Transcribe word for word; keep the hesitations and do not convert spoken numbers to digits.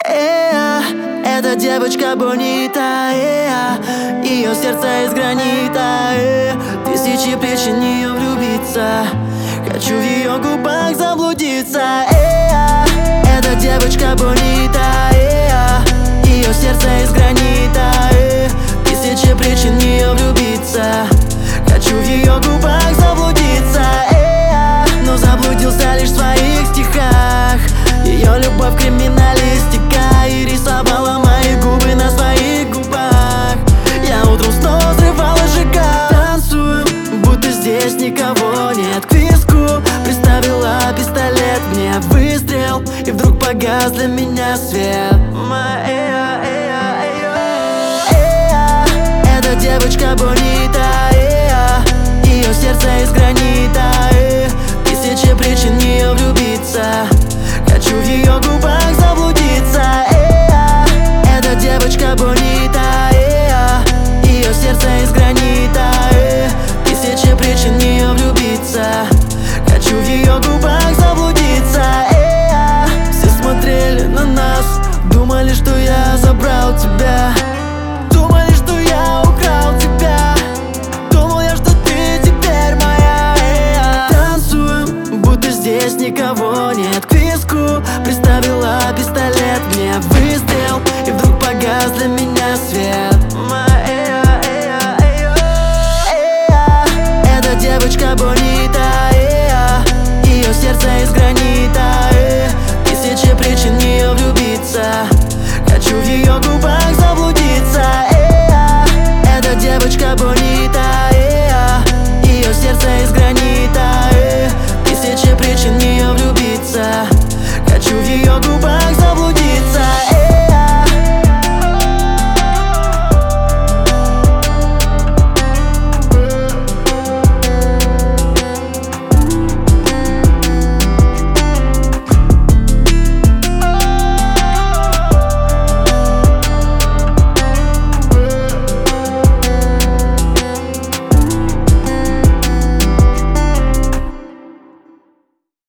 Эа, эта девочка бонита, эа, ее сердце из гранита, э, тысячи причин в нее влюбиться. Хочу в ее губах заблудиться. Эа, эта девочка бонита, эа, ее сердце из гранита, э, тысячи причин в нее влюбиться. Хочу в ее губах заблудиться. Эа, но заблудился лишь в своих стихах. Ее любовь криминалистика, и рисовала мои губы на своих губах. Я утром снова взрывал и сжигал. Танцуем, будто здесь никого нет. К виску приставила пистолет, мне выстрел, и вдруг погас для меня свет. Эа, эа, эа, эа, эта девочка бонита, эа, ее сердце из гранита, э, тысячи причин в нее влюбиться. Хочу в ее губах заблудиться. Эа, эта девочка бонита, эа, ее сердце из гранита, э, тысячи причин в нее влюбиться. Хочу в ее губах заблудиться. Эа, все смотрели на нас, думали, что я забрал тебя. Думали, что я украл тебя. Думал я, что ты теперь моя. Эа, танцуем, будто здесь никого нет. К виску приставила пистолет, мне выстрел, и вдруг погас для меня свет. Эа, эа, эа, эа, эта девочка бонита, эа, ее сердце из гранита, э, тысячи причин в нее влюбиться. Хочу в ее губах